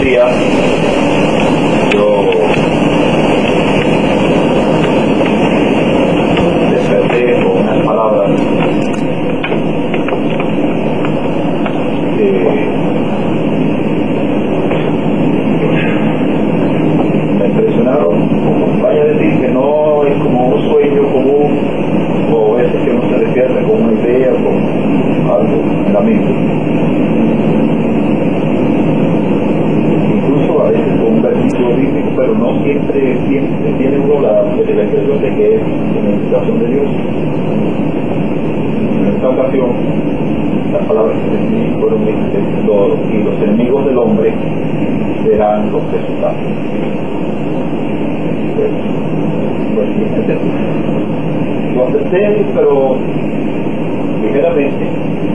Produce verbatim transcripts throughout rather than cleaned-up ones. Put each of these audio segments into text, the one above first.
día yo desperté con unas palabras que me impresionaron. Vaya a decir que no es como un sueño común, o a veces que uno se despierta con una idea, con algo en la mente, incluso a veces con un versículo bíblico, pero no siempre, siempre tiene uno la, la impresión de que es una invitación de Dios. En esta ocasión las palabras que entendí fueron los, y los enemigos del hombre serán los resultados. Pues, pues fíjense, lo acepté, pero ligeramente,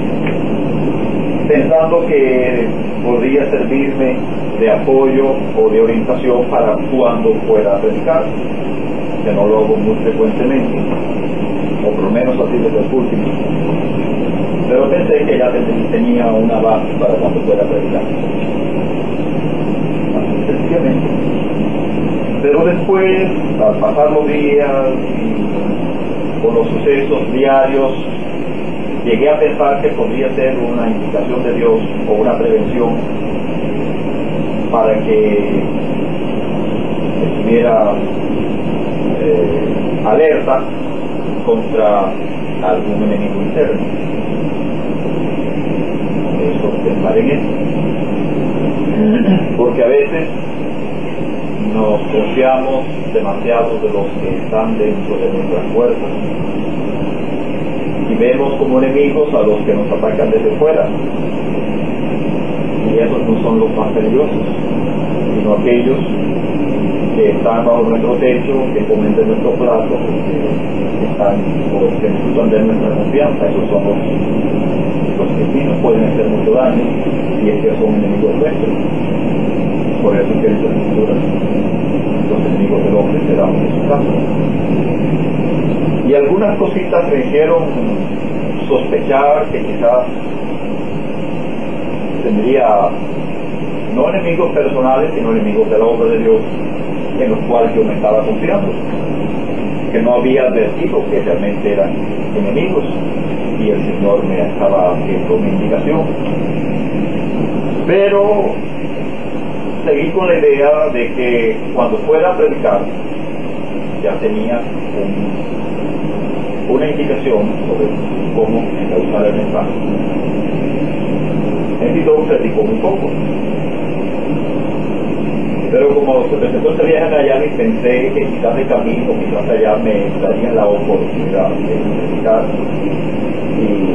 pensando que podría servirme de apoyo o de orientación para cuando pueda predicar, que no lo hago muy frecuentemente, o por lo menos así desde el último. Pero pensé que ya tenía una base para cuando pueda predicar. Así sencillamente. Pero después, al pasar los días y con los sucesos diarios, llegué a pensar que podría ser una indicación de Dios o una prevención para que estuviera eh, alerta contra algún enemigo interno. Eso, pensar en eso. Porque a veces nos confiamos demasiado de los que están dentro de nuestras fuerzas y vemos como enemigos a los que nos atacan desde fuera, y esos no son los más peligrosos, sino aquellos que están bajo nuestro techo, que comen de nuestro plato, que están o que disfrutan de nuestra confianza. Esos son los, los que sí nos pueden hacer mucho daño, y es que son enemigos nuestros. Por eso que dice la Escritura, los enemigos del hombre serán de su casa. Y algunas cositas me hicieron sospechar que quizás tendría no enemigos personales, sino enemigos de la obra de Dios, en los cuales yo me estaba confiando, que no había advertido que realmente eran enemigos, y el Señor me estaba haciendo mi indicación. Pero seguí con la idea de que cuando fuera a predicar ya tenía un, una indicación sobre cómo encauzar el mensaje. Entonces predicó muy poco, pero como se presentó este viaje en Miami, pensé que quizás de camino, quizás allá me darían la oportunidad de predicar, y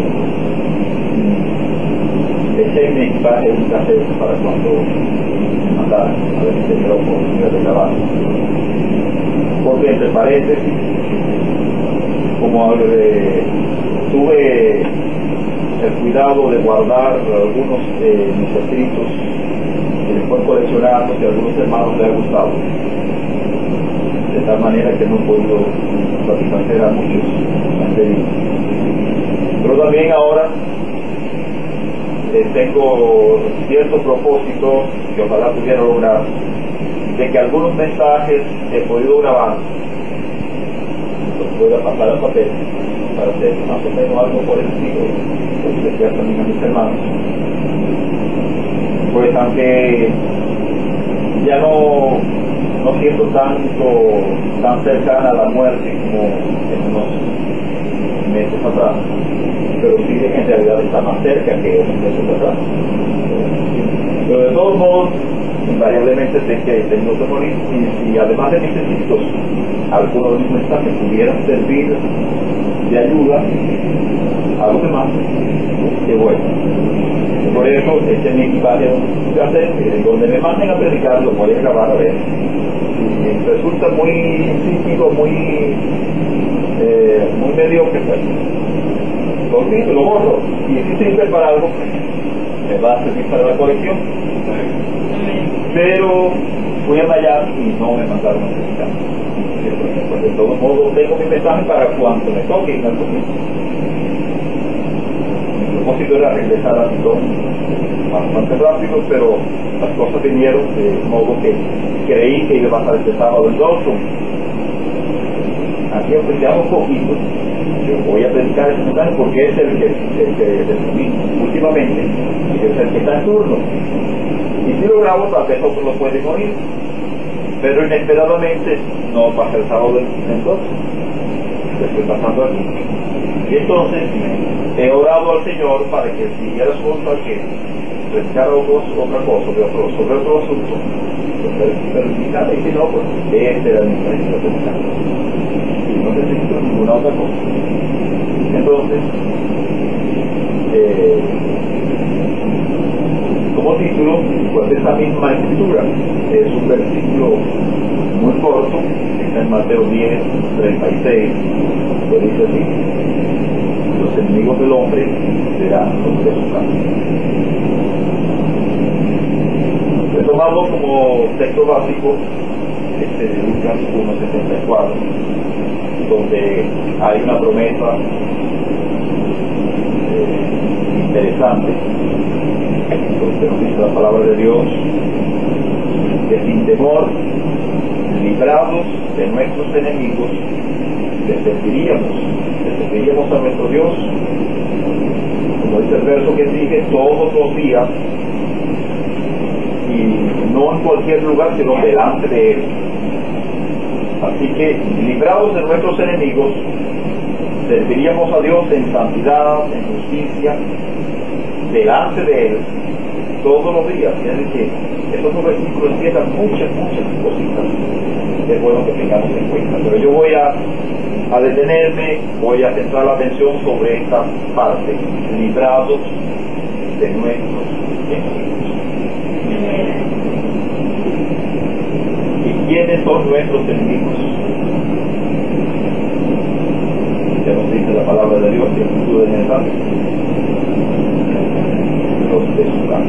dejé mi equipaje en un cassette para cuando me mandaran, a ver si tenía la oportunidad de grabar. Porque entre paréntesis, como eh, tuve el cuidado de guardar algunos de eh, mis escritos y después coleccionarlos, y a algunos hermanos les ha gustado, de tal manera que no he podido satisfacer a muchos anteriores. Pero también ahora eh, tengo cierto propósito que ojalá pudiera lograr, de que algunos mensajes he podido grabar los pueda pasar al papel para hacer más o menos algo por el estilo, que sea también a mis hermanos. Pues aunque ya no no siento tanto tan cercana a la muerte como en unos meses atrás, pero sí en realidad está más cerca que unos meses atrás. Pero de todos modos, invariablemente sé que tengo que morir, y si además de mis escritos algunos de mis mensajes pudieran servir de ayuda a los demás, qué bueno. Por eso este es mi equipaje donde me manden a predicar, lo voy a grabar a ver. Y resulta muy insípido, muy eh, muy mediocre, pues lo olvido, lo borro, y si sirve para algo, me va a servir para la colección. Pero fui a Miami y no me mandaron a predicar. Pues de todos modos tengo mi mensaje para cuando me toque en algún momento. Mi propósito era regresar a mi toque bastante rápido, pero las cosas vinieron de modo que creí que iba a pasar este sábado en Dawson. Aquí apreciamos un poquito. Yo voy a predicar este mensaje porque es el que, el que decidí últimamente y es el que está en turno. Y si lo grabo, tal vez otros lo pueden oír, pero inesperadamente no pasa el sábado en Dawson. Estoy pasando aquí. Y entonces he orado al Señor para que si hubiera asunto a que predicara otra cosa sobre otro, sobre otro asunto, pero y si no, pues este era el mensaje que y no necesito ninguna otra cosa. Entonces, eh, como título, pues esa misma escritura es un versículo muy corto, está en Mateo diez, treinta y seis, que dice así: los enemigos del hombre serán los de su casa. He tomado como texto básico este de Lucas uno setenta y cuatro, donde hay una promesa eh, interesante, donde nos dice la palabra de Dios que sin temor, librados de nuestros enemigos, le serviríamos, le serviríamos a nuestro Dios, como dice el verso que sigue, todos los días, y no en cualquier lugar, sino delante de Él. Así que, librados de nuestros enemigos, serviríamos a Dios en santidad, en justicia, delante de Él, todos los días. Es decir, estos dos versículos empiezan muchas, muchas cositas. Es bueno que tengamos en cuenta. Pero yo voy a, a detenerme, voy a centrar la atención sobre esta parte: librados de nuestros enemigos. ¿Y quiénes son nuestros enemigos? Ya nos dice la palabra de Dios en el de mensaje: los de su casa.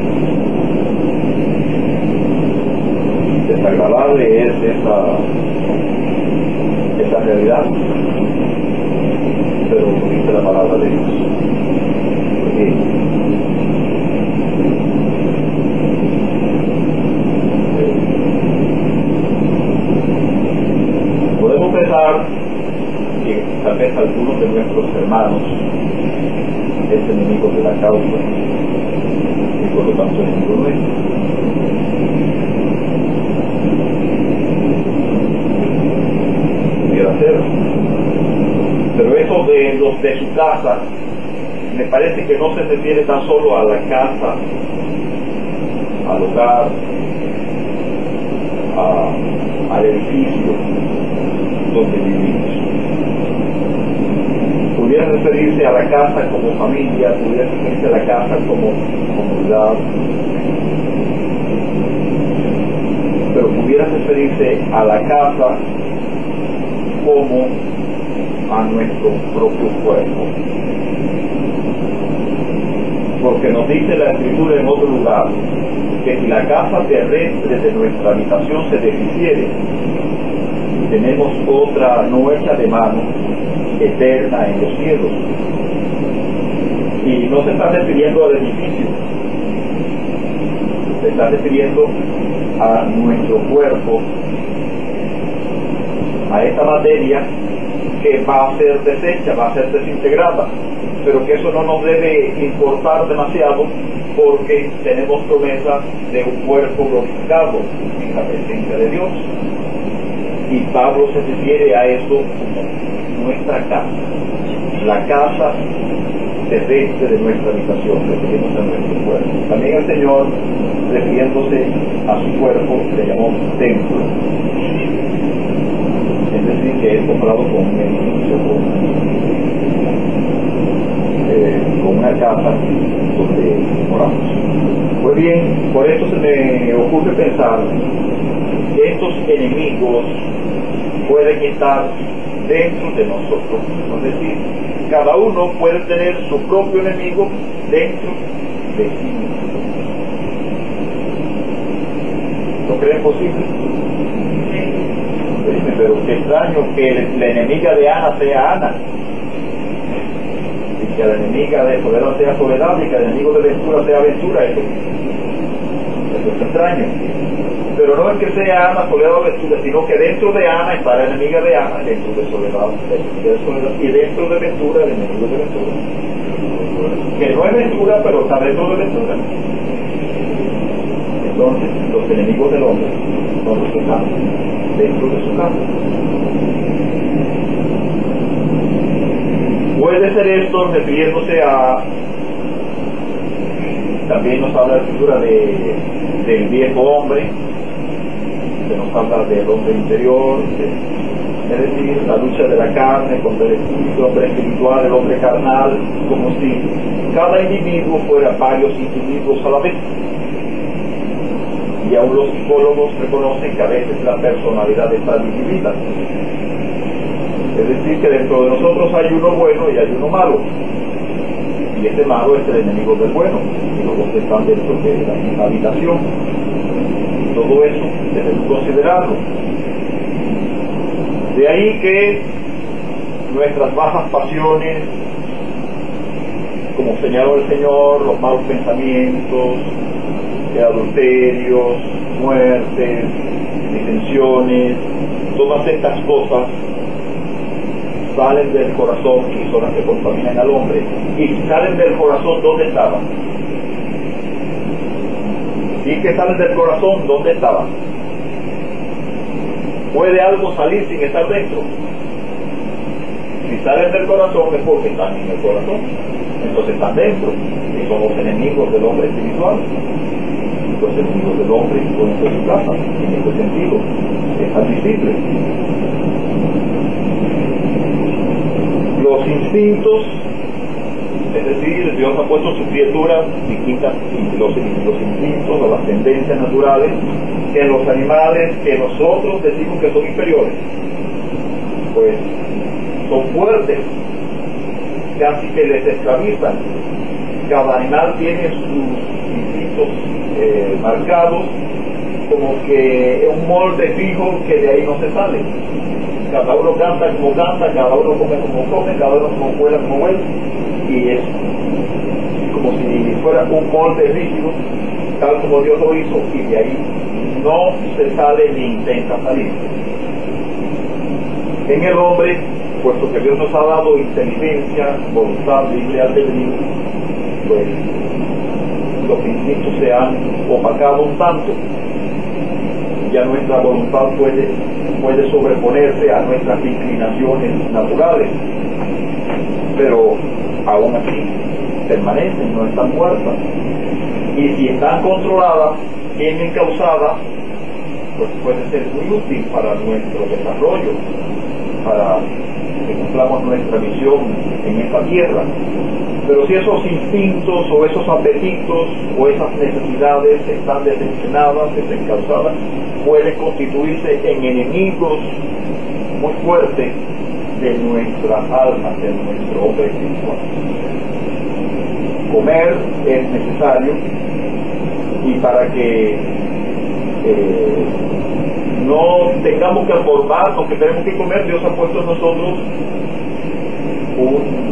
Desagradable es esa, esa realidad, pero dice la palabra de Dios. Porque podemos pensar que tal vez algunos de nuestros hermanos es enemigo de la causa y por lo tanto es enemigo nuestro. Pudiera ser, pero eso de los de su casa me parece que no se refiere tan solo a la casa, al hogar, a, al edificio donde vivimos. Pudiera referirse a la casa como familia, pudiera referirse a la casa como comunidad, pero pudiera referirse a la casa como a nuestro propio cuerpo. Porque nos dice la Escritura en otro lugar que si la casa terrestre de nuestra habitación se deshiciere, tenemos otra no hecha de mano, eterna en los cielos. Y no se está refiriendo al edificio, se está refiriendo a nuestro cuerpo, a esta materia que va a ser deshecha, va a ser desintegrada, pero que eso no nos debe importar demasiado porque tenemos promesa de un cuerpo glorificado en la presencia de Dios. Y Pablo se refiere a eso como nuestra casa, la casa terrestre de nuestra habitación, referimos a nuestro cuerpo. También el Señor, refiriéndose a su cuerpo, le llamó templo. Es decir, que es comparado con un edificio, con, eh, con una casa donde moramos. Pues bien, por esto se me ocurre pensar que estos enemigos pueden estar dentro de nosotros. Es decir, cada uno puede tener su propio enemigo dentro de sí mismo. ¿Lo creen posible? Sí. Pero qué extraño que la enemiga de Ana sea Ana. que a la enemiga de soledad sea soledad y que al enemigo de ventura sea ventura. Eso, eso es extraño. Pero no es que sea Ana, soledad o ventura, sino que dentro de Ana está la enemiga de Ana, dentro de soledad, la enemiga de soledad, y dentro de ventura el enemigo de ventura. Que no es ventura, pero está dentro de ventura. Entonces, los enemigos del hombre son los que están dentro de su casa. Puede ser esto refiriéndose a, también nos habla la escritura de, del viejo hombre, que nos habla del hombre interior, de, es decir, la lucha de la carne contra el espíritu, el hombre espiritual, el hombre carnal, como si cada individuo fuera varios individuos a la vez. Y aún los psicólogos reconocen que a veces la personalidad está dividida. Es decir, que dentro de nosotros hay uno bueno y hay uno malo. Y ese malo es el enemigo del bueno. Y los dos están dentro de la misma habitación. Y todo eso debemos considerarlo. De ahí que nuestras bajas pasiones, como señaló el Señor, los malos pensamientos, adulterios, muertes, disensiones, todas estas cosas salen del corazón y son las que contaminan al hombre. Y si salen del corazón, ¿dónde estaban? Y que salen del corazón, ¿dónde estaban? ¿Puede algo salir sin estar dentro? Si salen del corazón es porque están en el corazón, entonces están dentro, y son los enemigos del hombre espiritual. Los enemigos del hombre dentro de su casa, en este sentido, es admisible. Los instintos, es decir, Dios ha puesto sus criaturas distintas, los, los instintos o las tendencias naturales en los animales que nosotros decimos que son inferiores, pues son fuertes, casi que les esclavizan. Cada animal tiene sus instintos eh, marcados, como que es un molde fijo que de ahí no se sale. Cada uno canta como canta, cada uno come como come, cada uno como vuela como vuela, y es como si fuera un molde rígido, tal como Dios lo hizo, y de ahí no se sale ni intenta salir. En el hombre, puesto que Dios nos ha dado inteligencia, voluntad, libre albedrío, pues los instintos se han opacado un tanto. Ya nuestra voluntad puede, puede sobreponerse a nuestras inclinaciones naturales, pero aún así permanecen, no están muertas. Y si están controladas, bien encausadas, pues puede ser muy útil para nuestro desarrollo, para que cumplamos nuestra misión en esta tierra. Pero si esos instintos o esos apetitos o esas necesidades están desenfrenadas, desencausadas, pueden constituirse en enemigos muy fuertes de nuestras almas, de nuestro hombre espiritual. Comer es necesario, y para que eh, no tengamos que acordarnos que tenemos que comer, Dios ha puesto en nosotros un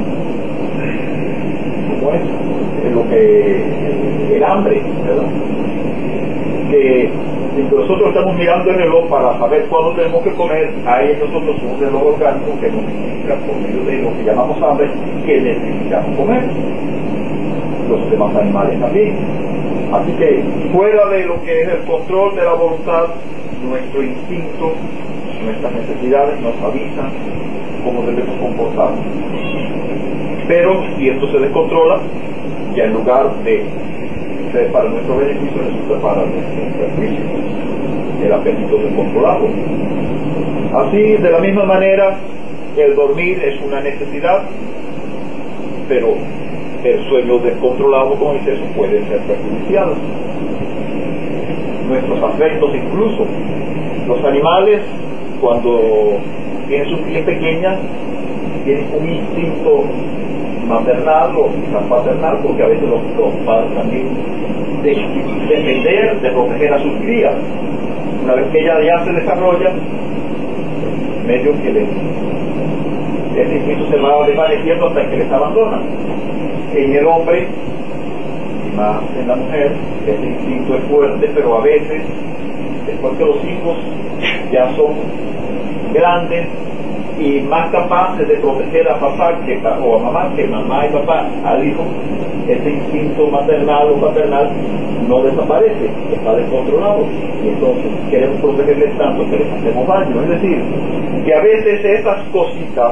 ¿cómo es? lo que el hambre, ¿verdad? Que si nosotros estamos mirando el reloj para saber cuándo tenemos que comer, hay en nosotros un reloj orgánico que nos indica por medio de lo que llamamos hambre que necesitamos comer. Los demás animales también. Así que fuera de lo que es el control de la voluntad, nuestro instinto, nuestras necesidades nos avisan cómo debemos comportarnos. Pero si esto se descontrola, ya en lugar de ser para nuestro beneficio, resulta para nuestro perjuicio, el apetito descontrolado. Así, de la misma manera, el dormir es una necesidad, pero el sueño descontrolado, como dice eso, puede ser perjudicial. Nuestros afectos incluso. Los animales, cuando tienen sus pies pequeñas, tienen un instinto maternal o quizás paternal, porque a veces los, los padres también de defender, de proteger a sus crías. Una vez que ella ya se desarrolla, medio que le, ese instinto se va desvaneciendo hasta que les abandona. En el hombre, y más en la mujer, ese instinto es fuerte, pero a veces, después que los hijos ya son grandes y más capaces de proteger a papá que, o a mamá que mamá y papá al hijo, ese instinto maternal o paternal no desaparece, está descontrolado, y entonces queremos protegerles tanto que les hacemos daño. Es decir, que a veces esas cositas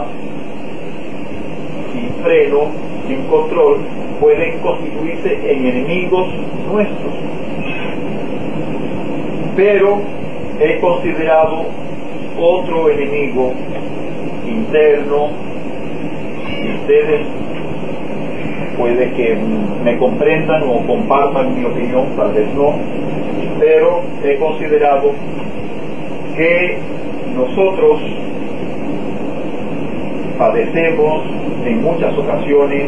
sin freno, sin control, pueden constituirse en enemigos nuestros. Pero he considerado otro enemigo interno, y ustedes puede que me comprendan o compartan mi opinión, tal vez no, pero he considerado que nosotros padecemos en muchas ocasiones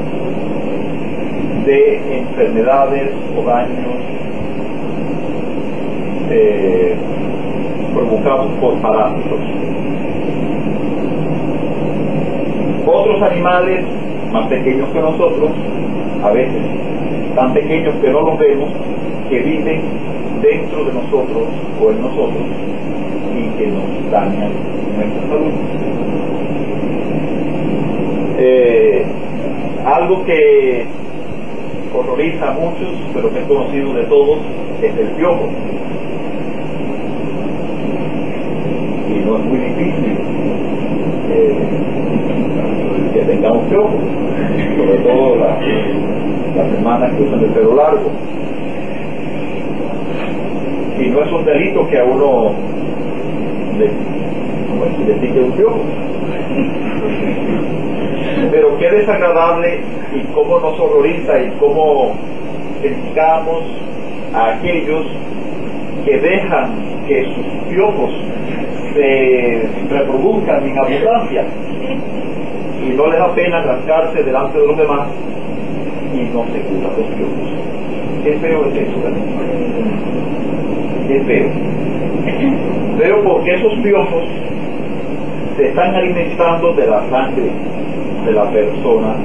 de enfermedades o daños eh, provocados por parásitos. Otros animales más pequeños que nosotros, a veces tan pequeños que no los vemos, que viven dentro de nosotros o en nosotros y que nos dañan nuestra salud. Eh, algo que horroriza a muchos, pero que es conocido de todos, es el piojo. Y no es muy difícil eh, que tengamos piojo, sobre todo la, las hermanas que usan el pelo largo. Y no es un delito que a uno le, como le pique un piojo. Pero qué desagradable y cómo nos horroriza y cómo criticamos a aquellos que dejan que sus piojos se reproduzcan en abundancia y no les da pena rascarse delante de los demás y no se curan los piojos. Qué feo es eso, ¿verdad? Qué feo. Pero porque esos piojos se están alimentando de la sangre de la persona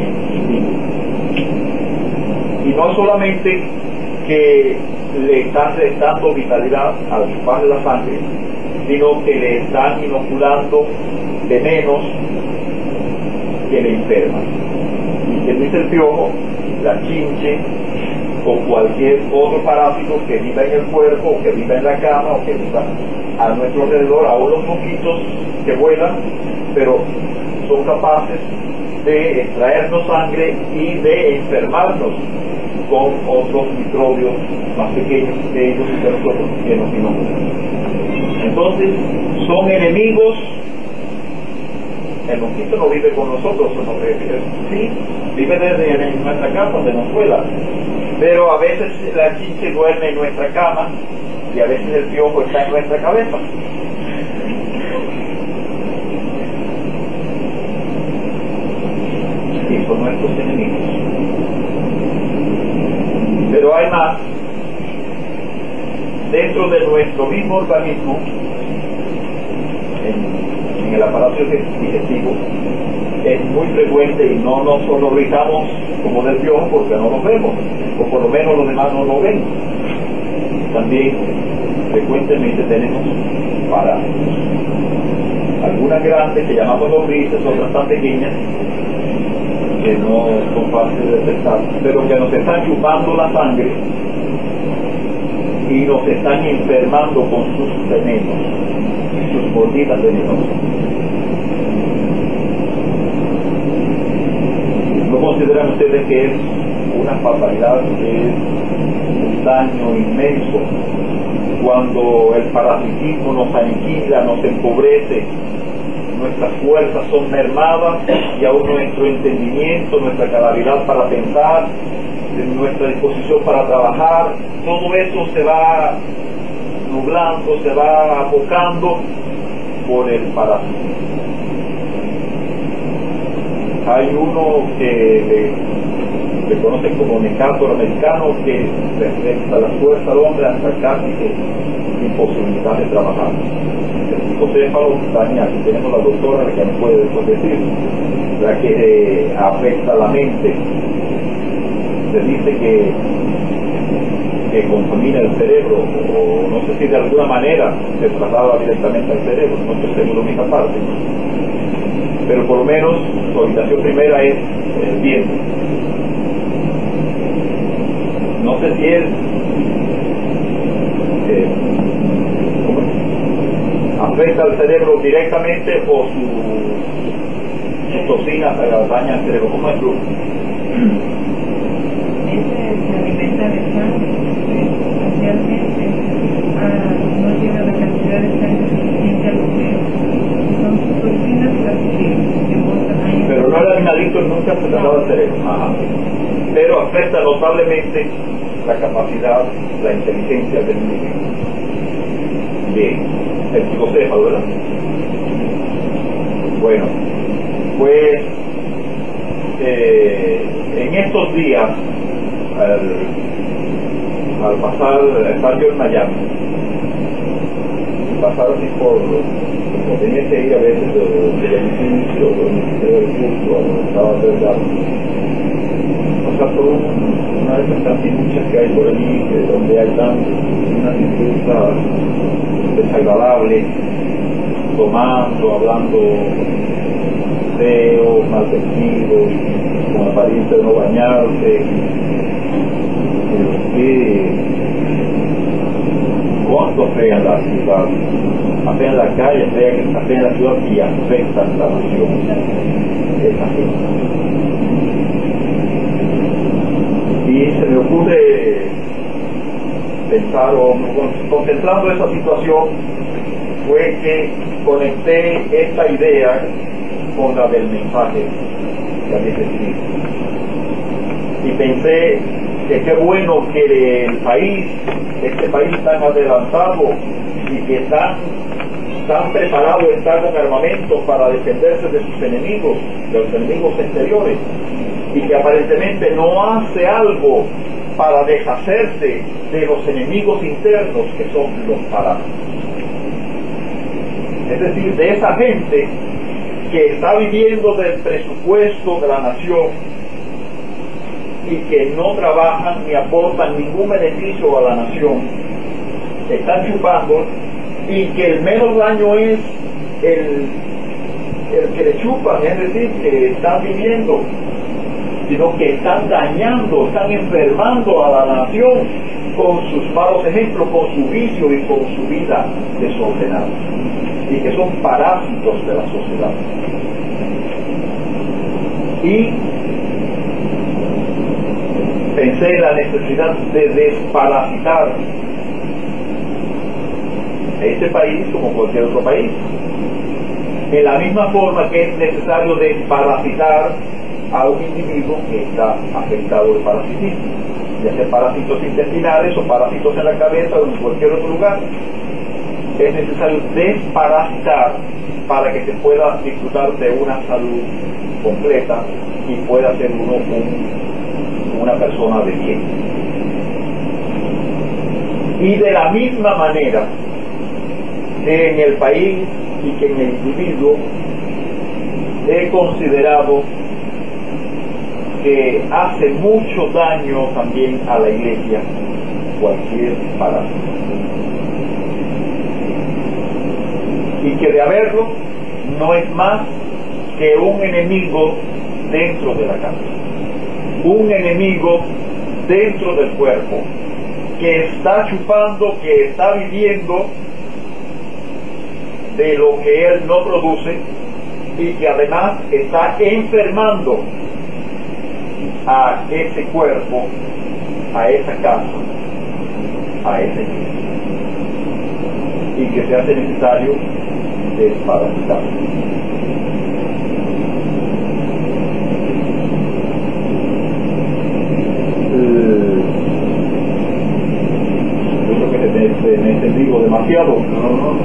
y no solamente que le están restando vitalidad al chuparle la sangre, sino que le están inoculando venenos que le enferman. Y que dice el piojo, la chinche o cualquier otro parásito que viva en el cuerpo, o que viva en la cama, o que viva a nuestro alrededor, a unos mosquitos que vuelan, pero son capaces de extraernos sangre y de enfermarnos con otros microbios más pequeños que ellos y que nosotros que nos inoculan. Entonces, son enemigos. El mosquito no vive con nosotros, no, sí, vive desde en nuestra casa, donde nos vuela, pero a veces la chinche duerme en nuestra cama y a veces el piojo está en nuestra cabeza. Y son nuestros enemigos. Pero hay más. Dentro de nuestro mismo organismo, en, en el aparato digestivo, es muy frecuente y no nos horrorizamos como del piojo porque no lo vemos, o por lo menos los demás no lo ven. También frecuentemente tenemos parásitos. Algunas grandes que llamamos lombrices, otras tan pequeñas que no son fáciles de detectar, pero que nos están chupando la sangre y nos están enfermando con sus venenos, sus mordidas venenosas. ¿No consideran ustedes que es una fatalidad, que es un daño inmenso cuando el parasitismo nos aniquila, nos empobrece, nuestras fuerzas son mermadas y aún nuestro entendimiento, nuestra capacidad para pensar, nuestra disposición para trabajar, todo eso se va nublando, se va apocando por el parasitismo? Hay uno que le, le conocen como necátor americano, que refleja la fuerza del hombre hasta casi que imposibilidad de trabajar. psicocéfalo, Tania, aquí tenemos la doctora que nos puede después decir, la que eh, afecta la mente. Se dice que, que contamina el cerebro, o no sé si de alguna manera se traslada directamente al cerebro, no estoy seguro de esa parte, pero por lo menos su habitación primera es el viento. No sé si es eh, afecta al cerebro directamente o su, sus toxinas dañan al cerebro. ¿Cómo es tú? Ese se alimenta de sangre, especialmente ah, no llega a la cantidad de sangre suficiente al obrero. Son sus toxinas las que, que botan ahí. Pero no el animalito nunca se trataba del cerebro. Ajá. Pero afecta notablemente la capacidad, la inteligencia del individuo. Bien, el psicocéfalo, ¿verdad? Bueno, pues eh, en estos días, al, al pasar, estar yo en Miami, y pasar así por, como tenía que ir a veces del edificio, del Ministerio del Culto, a donde estaba cerca, pasar por un, una de esas cantinuchas que hay por allí, que donde hay tanto, una disputa desagradable, tomando, hablando feo, mal vestido, con apariencia de no bañarse. Que cuánto afean la ciudad, afean la calle, afean, afean la ciudad y afectan la nación. Esa gente. Y se me ocurre pensar, o contemplando esa situación, fue que conecté esta idea con la del mensaje que había recibido. Y pensé que qué bueno que el país, este país tan adelantado y que tan, tan preparado está con armamento para defenderse de sus enemigos, de los enemigos exteriores, y que aparentemente no hace algo para deshacerse de los enemigos internos que son los parásitos. Es decir, de esa gente que está viviendo del presupuesto de la nación y que no trabajan ni aportan ningún beneficio a la nación, están chupando, y que el menos daño es el, el que le chupan, es decir, que están viviendo, sino que están dañando, están enfermando a la nación con sus malos ejemplos, con su vicio y con su vida desordenada, y que son parásitos de la sociedad. Y pensé en la necesidad de desparasitar este país como cualquier otro país, en la misma forma que es necesario desparasitar a un individuo que está afectado de parasitismo, ya sea parásitos intestinales o parásitos en la cabeza o en cualquier otro lugar. Es necesario desparasitar para que se pueda disfrutar de una salud completa y pueda ser uno un, una persona de bien. Y de la misma manera que en el país y que en el individuo, he considerado que hace mucho daño también a la iglesia cualquier parásito, y que de haberlo no es más que un enemigo dentro de la casa, un enemigo dentro del cuerpo, que está chupando, que está viviendo de lo que él no produce, y que además está enfermando a ese cuerpo, a esa casa, a ese niño, y que se hace necesario desparasitar. Eh, yo creo que me, me he entendido demasiado. No, no,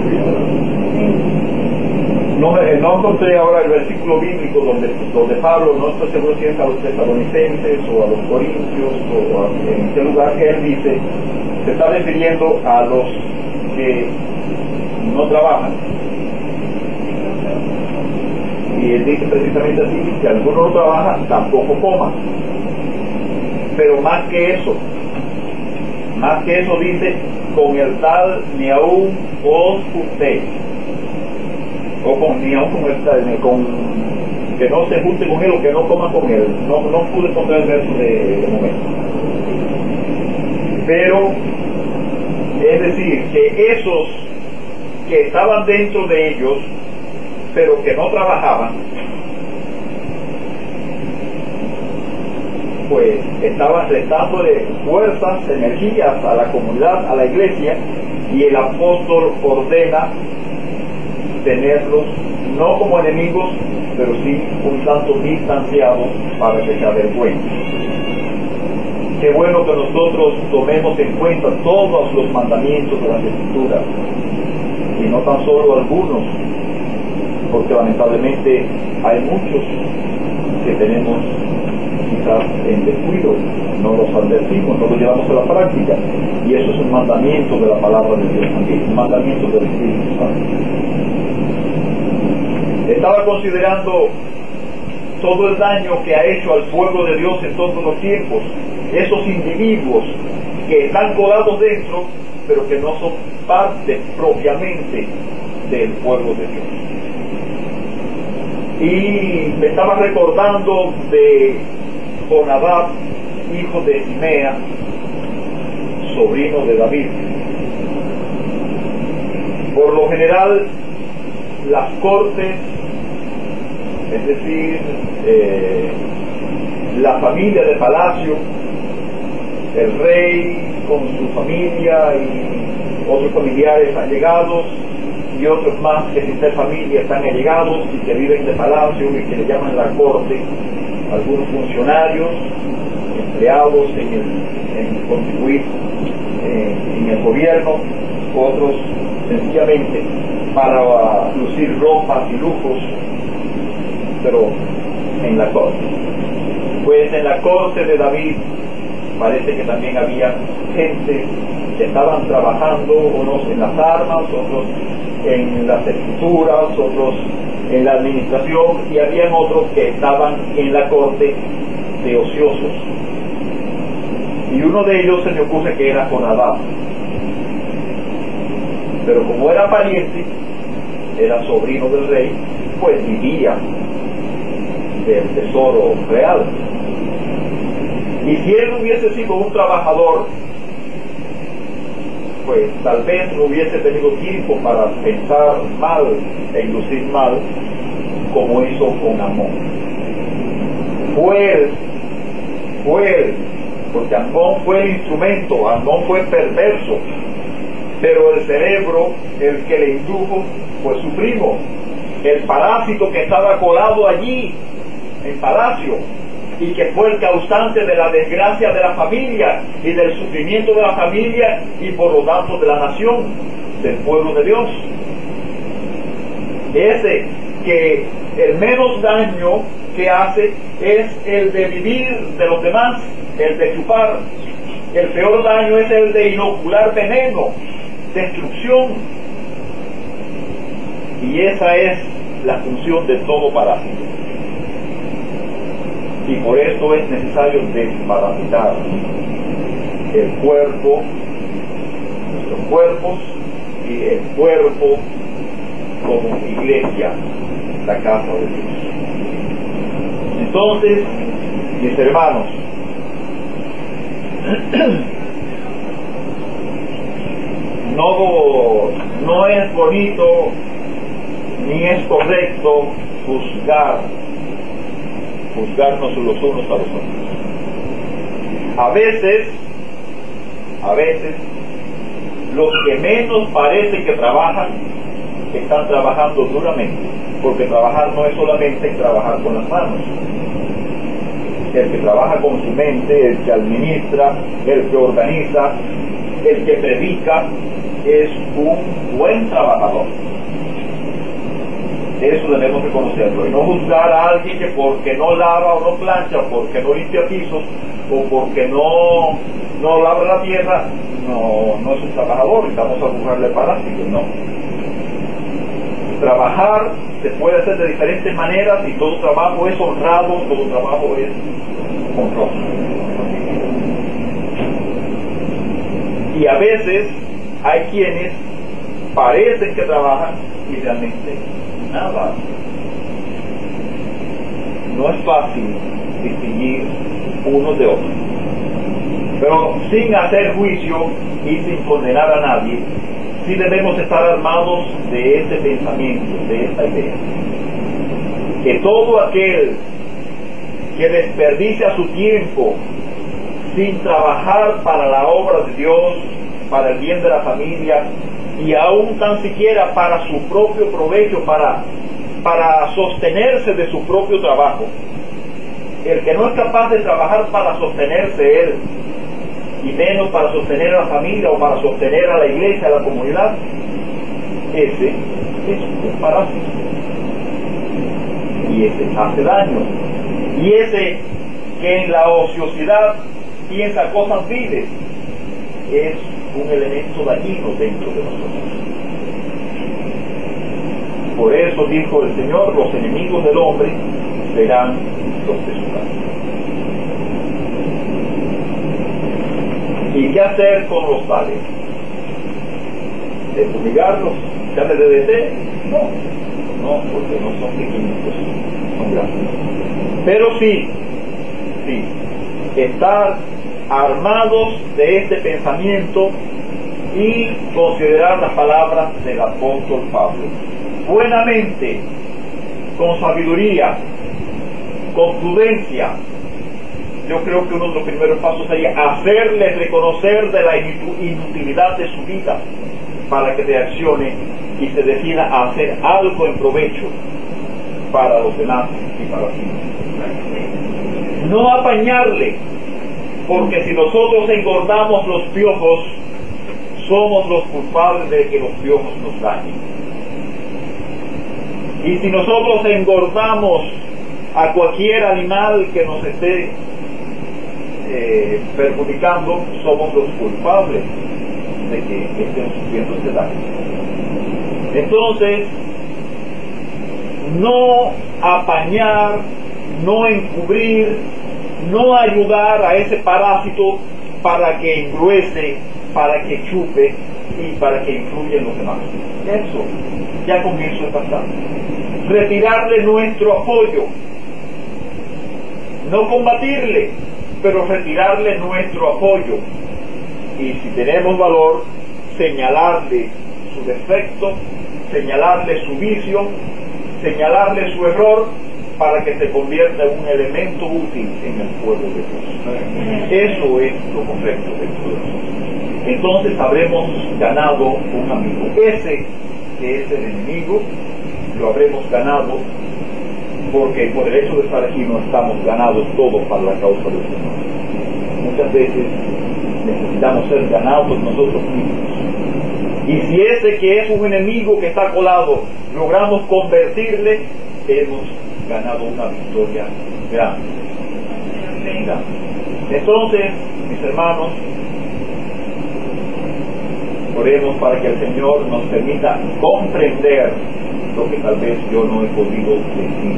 no, me, no encontré ahora el versículo bíblico donde, donde Pablo, no estoy seguro si es a los tesalonicenses o a los corintios o a, en qué lugar que él dice, se está refiriendo a los que no trabajan, Y él dice precisamente así: si alguno no trabaja, tampoco coma. Pero más que eso, más que eso dice: con el tal ni aún os juntéis. O con ni aún con el tal, con, que no se junte con él o que no coma con él. No, no pude encontrar el verso de, de momento. Pero, es decir, que esos que estaban dentro de ellos, pero que no trabajaban, pues estaban restándole fuerzas, energías a la comunidad, a la iglesia, y el apóstol ordena tenerlos no como enemigos, pero sí un tanto distanciados para que se avergüencen. Qué bueno que nosotros tomemos en cuenta todos los mandamientos de las Escrituras, y no tan solo algunos, porque lamentablemente hay muchos que tenemos quizás en descuido, no los advertimos, no los llevamos a la práctica, y eso es un mandamiento de la palabra de Dios también, un mandamiento del Espíritu Santo. Estaba considerando todo el daño que ha hecho al pueblo de Dios en todos los tiempos, esos individuos que están colados dentro, pero que no son parte propiamente del pueblo de Dios. Y me estaba recordando de Jonadab, hijo de Simea, sobrino de David. Por lo general, las cortes, es decir, eh, la familia de palacio, el rey con su familia y otros familiares allegados, y otros más que sin ser familia están allegados y que viven de palacio y que le llaman la corte, algunos funcionarios, empleados en el, en contribuir eh, en el gobierno, otros sencillamente para lucir ropas y lujos, pero en la corte. Pues en la corte de David parece que también había gente que estaban trabajando, unos en las armas, otros en las escrituras, otros en la administración, y habían otros que estaban en la corte de ociosos. Y uno de ellos se me ocurre que era Jonadab, pero como era pariente, era sobrino del rey, pues vivía del tesoro real. Y si él hubiese sido un trabajador, pues tal vez no hubiese tenido tiempo para pensar mal e lucir mal como hizo con Amón. Fue él, fue él, porque Amón fue el instrumento, Amón fue perverso, pero el cerebro, el que le indujo, fue su primo, el parásito que estaba colado allí en palacio, y que fue el causante de la desgracia de la familia y del sufrimiento de la familia y por lo tanto de la nación, del pueblo de Dios. Ese que el menos daño que hace es el de vivir de los demás, el de chupar. El peor daño es el de inocular veneno, destrucción. Y esa es la función de todo parásito. Y por eso es necesario desparasitar el cuerpo, nuestros cuerpos, y el cuerpo como iglesia, la casa de Dios. Entonces, mis hermanos, no, no es bonito ni es correcto juzgar juzgarnos los unos a los otros. A veces, a veces, los que menos parece que trabajan, están trabajando duramente, porque trabajar no es solamente trabajar con las manos. El que trabaja con su mente, el que administra, el que organiza, el que predica, es un buen trabajador. Eso debemos reconocerlo, y no juzgar a alguien que porque no lava o no plancha, porque no limpia pisos, o porque no, no labra la tierra, no, no es un trabajador y vamos a juzgarle parásitos, no. Trabajar se puede hacer de diferentes maneras y todo trabajo es honrado, todo trabajo es honroso. Y a veces hay quienes parecen que trabajan y realmente nada. No es fácil distinguir unos de otros. Pero sin hacer juicio y sin condenar a nadie, sí debemos estar armados de este pensamiento, de esta idea. Que todo aquel que desperdicia su tiempo sin trabajar para la obra de Dios, para el bien de la familia, y aún tan siquiera para su propio provecho, para, para sostenerse de su propio trabajo, el que no es capaz de trabajar para sostenerse él, y menos para sostener a la familia o para sostener a la iglesia, a la comunidad, ese es un parásito. Y ese hace daño. Y ese que en la ociosidad piensa cosas viles, es un elemento dañino dentro de nosotros. Por eso dijo el Señor, los enemigos del hombre serán los de su casa. ¿Y qué hacer con los tales? ¿De fumigarlos? ¿Echarles de D C? No, no, porque no son pequeñitos, son grandes. Pero sí, sí, estar armados de este pensamiento y considerar las palabras del apóstol Pablo. Buenamente, con sabiduría, con prudencia. Yo creo que uno de los primeros pasos sería hacerles reconocer de la inutilidad de su vida para que reaccione y se decida a hacer algo en provecho para los demás y para sí. No apañarle, porque si nosotros engordamos los piojos, somos los culpables de que los piojos nos dañen. Y si nosotros engordamos a cualquier animal que nos esté Eh, perjudicando, somos los culpables de que estén sufriendo este daño. Entonces, no apañar, no encubrir, no ayudar a ese parásito para que engruese, para que chupe y para que influya en los demás. Eso, ya con eso es bastante. Retirarle nuestro apoyo, no combatirle, pero retirarle nuestro apoyo, y si tenemos valor, señalarle su defecto, señalarle su vicio, señalarle su error, para que se convierta en un elemento útil en el pueblo de Dios. Eso es lo correcto dentro de nosotros. Entonces habremos ganado un amigo. Ese que es el enemigo, lo habremos ganado, porque por el hecho de estar aquí no estamos ganados todos para la causa del Señor. Muchas veces necesitamos ser ganados nosotros mismos. Y si ese que es un enemigo que está colado, logramos convertirle, hemos ganado una victoria grande. grande. Entonces, mis hermanos, oremos para que el Señor nos permita comprender lo que tal vez yo no he podido decir.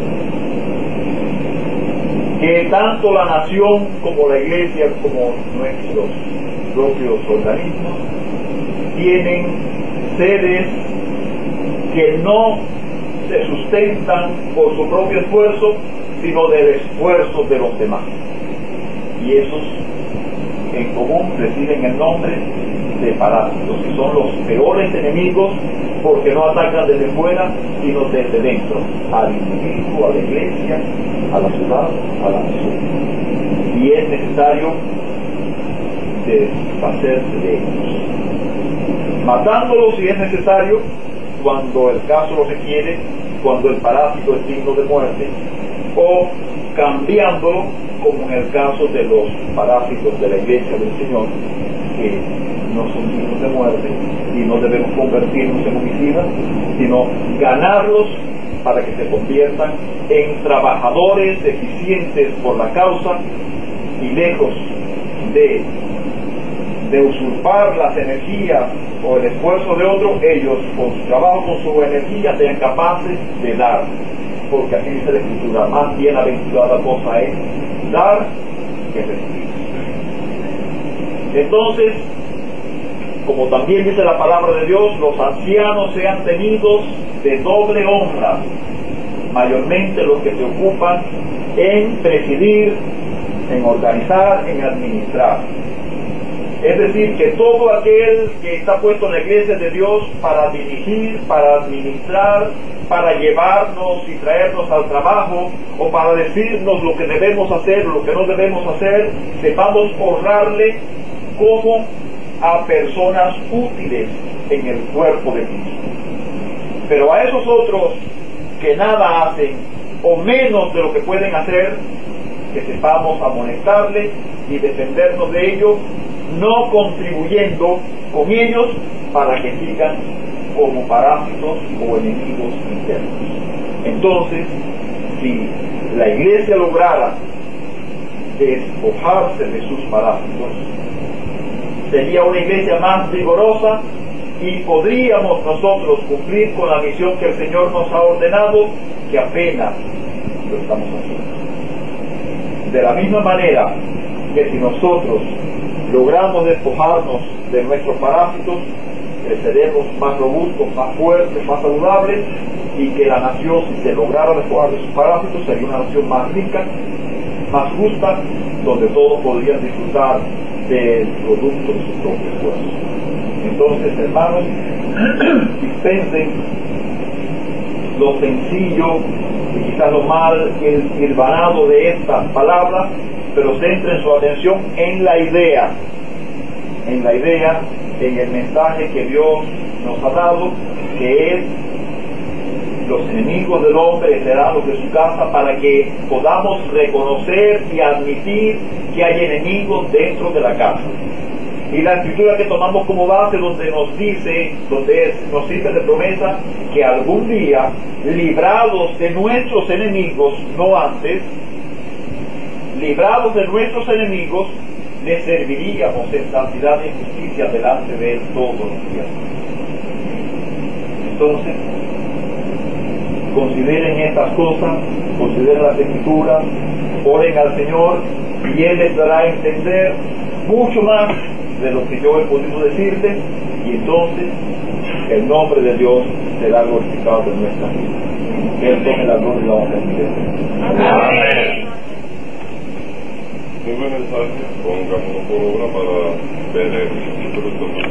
Que tanto la nación como la iglesia, como nuestros propios organismos, tienen seres que no se sustentan por su propio esfuerzo, sino del esfuerzo de los demás. Y esos en común reciben el nombre de parásitos, que son los peores enemigos, porque no atacan desde fuera, sino desde dentro, al individuo, a la iglesia, a la ciudad, a la nación. Y es necesario deshacerse de ellos, matándolos si es necesario, cuando el caso lo requiere, cuando el parásito es digno de muerte, o cambiándolo, como en el caso de los parásitos de la iglesia del Señor, que no son dignos de muerte y no debemos convertirnos en homicidas, sino ganarlos para que se conviertan en trabajadores eficientes por la causa y lejos de de usurpar las energías o el esfuerzo de otros, ellos con su trabajo, con su energía, sean capaces de dar. Porque así dice la Escritura, más bienaventurada cosa es dar que recibir. Entonces, como también dice la palabra de Dios, los ancianos sean tenidos de doble honra, mayormente los que se ocupan en presidir, en organizar, en administrar. Es decir, que todo aquel que está puesto en la iglesia de Dios para dirigir, para administrar, para llevarnos y traernos al trabajo, o para decirnos lo que debemos hacer, lo que no debemos hacer, sepamos honrarle como a personas útiles en el cuerpo de Cristo. Pero a esos otros que nada hacen, o menos de lo que pueden hacer, que sepamos amonestarles y defendernos de ellos, no contribuyendo con ellos para que sigan como parásitos o enemigos internos. Entonces, si la iglesia lograra despojarse de sus parásitos, sería una iglesia más vigorosa y podríamos nosotros cumplir con la misión que el Señor nos ha ordenado, que apenas lo estamos haciendo. De la misma manera que si nosotros logramos despojarnos de nuestros parásitos, creceremos más robustos, más fuertes, más saludables, y que la nación, si se lograra despojar de sus parásitos, sería una nación más rica, más justa, donde todos podrían disfrutar del producto de su propio esfuerzo. Entonces, hermanos, dispensen lo sencillo y quizás lo mal hilvanado de estas palabras, pero centren su atención en la idea, en la idea, en el mensaje que Dios nos ha dado, que es: los enemigos del hombre serán los de su casa, para que podamos reconocer y admitir que hay enemigos dentro de la casa. Y la escritura que tomamos como base, donde nos dice, donde es, nos sirve de promesa, que algún día, librados de nuestros enemigos, no antes, librados de nuestros enemigos, le serviríamos en santidad y justicia delante de Él todos los días. Entonces, consideren estas cosas, consideren las escrituras, oren al Señor y Él les dará a entender mucho más de lo que yo he podido decirles, y entonces el nombre de Dios será glorificado en nuestra vida. Que Él tome la gloria y la honra en Dios. Amén. Muy buen mensaje, pongámonos por obra para ver el futuro de